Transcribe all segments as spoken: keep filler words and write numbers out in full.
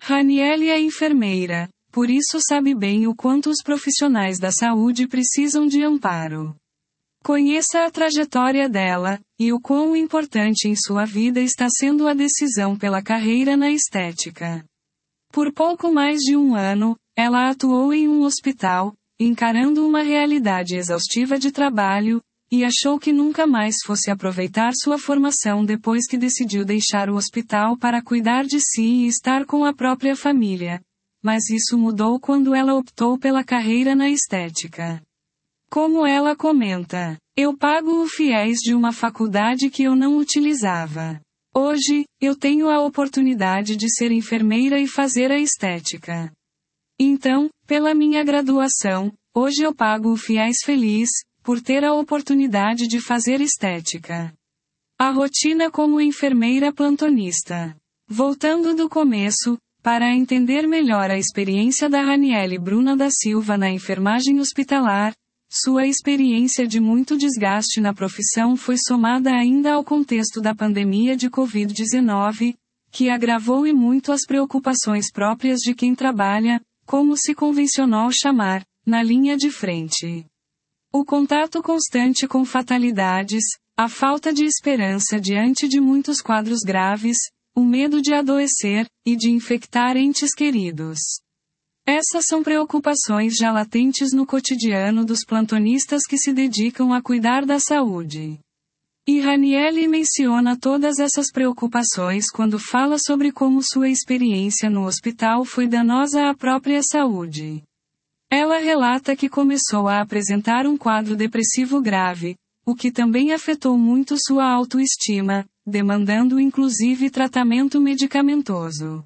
Raniele é enfermeira, por isso sabe bem o quanto os profissionais da saúde precisam de amparo. Conheça a trajetória dela, e o quão importante em sua vida está sendo a decisão pela carreira na estética. Por pouco mais de um ano, ela atuou em um hospital, encarando uma realidade exaustiva de trabalho, e achou que nunca mais fosse aproveitar sua formação depois que decidiu deixar o hospital para cuidar de si e estar com a própria família. Mas isso mudou quando ela optou pela carreira na estética. Como ela comenta, eu pago o fiéis de uma faculdade que eu não utilizava. Hoje, eu tenho a oportunidade de ser enfermeira e fazer a estética. Então, pela minha graduação, hoje eu pago o fiéis feliz, por ter a oportunidade de fazer estética. A rotina como enfermeira plantonista. Voltando do começo, para entender melhor a experiência da Raniele Bruna da Silva na enfermagem hospitalar, sua experiência de muito desgaste na profissão foi somada ainda ao contexto da pandemia de covid dezenove, que agravou e muito as preocupações próprias de quem trabalha, como se convencionou chamar, na linha de frente. O contato constante com fatalidades, a falta de esperança diante de muitos quadros graves, o medo de adoecer, e de infectar entes queridos. Essas são preocupações já latentes no cotidiano dos plantonistas que se dedicam a cuidar da saúde. E Raniele menciona todas essas preocupações quando fala sobre como sua experiência no hospital foi danosa à própria saúde. Ela relata que começou a apresentar um quadro depressivo grave, o que também afetou muito sua autoestima, demandando inclusive tratamento medicamentoso.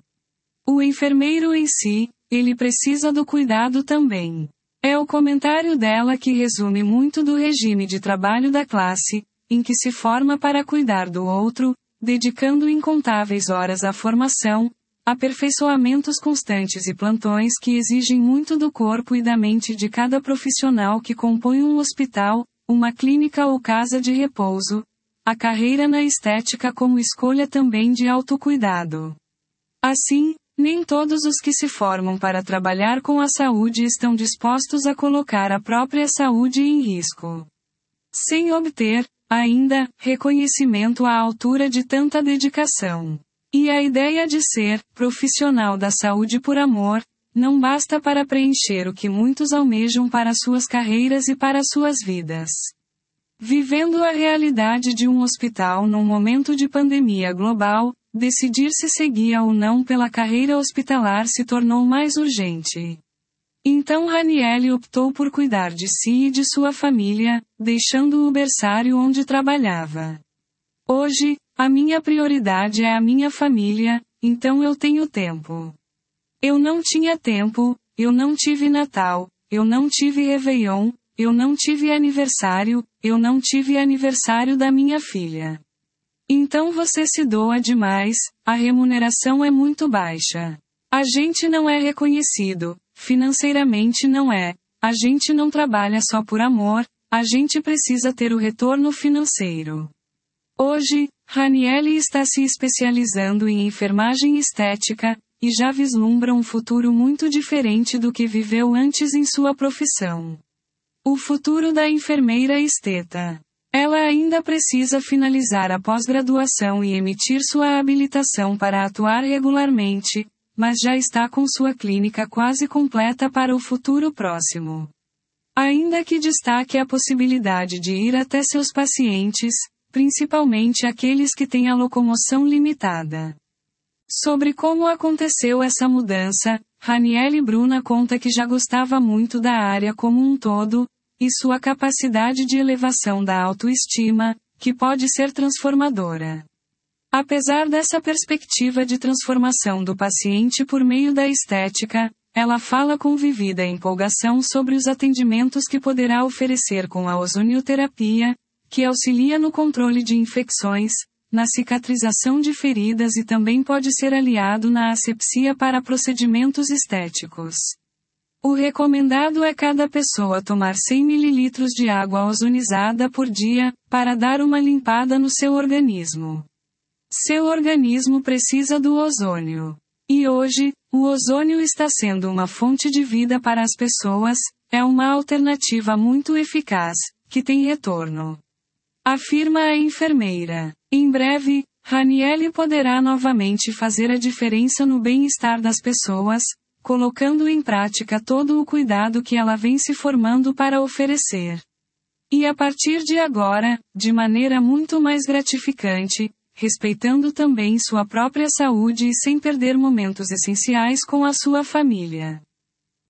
O enfermeiro em si, ele precisa do cuidado também. É o comentário dela que resume muito do regime de trabalho da classe, em que se forma para cuidar do outro, dedicando incontáveis horas à formação, aperfeiçoamentos constantes e plantões que exigem muito do corpo e da mente de cada profissional que compõe um hospital, uma clínica ou casa de repouso, a carreira na estética como escolha também de autocuidado. Assim, nem todos os que se formam para trabalhar com a saúde estão dispostos a colocar a própria saúde em risco. Sem obter, ainda, reconhecimento à altura de tanta dedicação. E a ideia de ser profissional da saúde por amor não basta para preencher o que muitos almejam para suas carreiras e para suas vidas. Vivendo a realidade de um hospital num momento de pandemia global, decidir se seguia ou não pela carreira hospitalar se tornou mais urgente. Então Raniele optou por cuidar de si e de sua família, deixando o berçário onde trabalhava. Hoje, a minha prioridade é a minha família, então eu tenho tempo. Eu não tinha tempo, eu não tive Natal, eu não tive Réveillon, eu não tive aniversário, eu não tive aniversário da minha filha. Então você se doa demais, a remuneração é muito baixa. A gente não é reconhecido, financeiramente não é, a gente não trabalha só por amor, a gente precisa ter o retorno financeiro. Hoje, Raniele está se especializando em enfermagem estética, e já vislumbra um futuro muito diferente do que viveu antes em sua profissão. O futuro da enfermeira esteta. Ela ainda precisa finalizar a pós-graduação e emitir sua habilitação para atuar regularmente, mas já está com sua clínica quase completa para o futuro próximo. Ainda que destaque a possibilidade de ir até seus pacientes, principalmente aqueles que têm a locomoção limitada. Sobre como aconteceu essa mudança, Raniele Bruna conta que já gostava muito da área como um todo, e sua capacidade de elevação da autoestima, que pode ser transformadora. Apesar dessa perspectiva de transformação do paciente por meio da estética, ela fala com vivida empolgação sobre os atendimentos que poderá oferecer com a ozonioterapia, que auxilia no controle de infecções, na cicatrização de feridas e também pode ser aliado na asepsia para procedimentos estéticos. O recomendado é cada pessoa tomar cem mililitros de água ozonizada por dia, para dar uma limpada no seu organismo. Seu organismo precisa do ozônio. E hoje, o ozônio está sendo uma fonte de vida para as pessoas, é uma alternativa muito eficaz, que tem retorno. Afirma a enfermeira. Em breve, Raniele poderá novamente fazer a diferença no bem-estar das pessoas, colocando em prática todo o cuidado que ela vem se formando para oferecer. E a partir de agora, de maneira muito mais gratificante, respeitando também sua própria saúde e sem perder momentos essenciais com a sua família.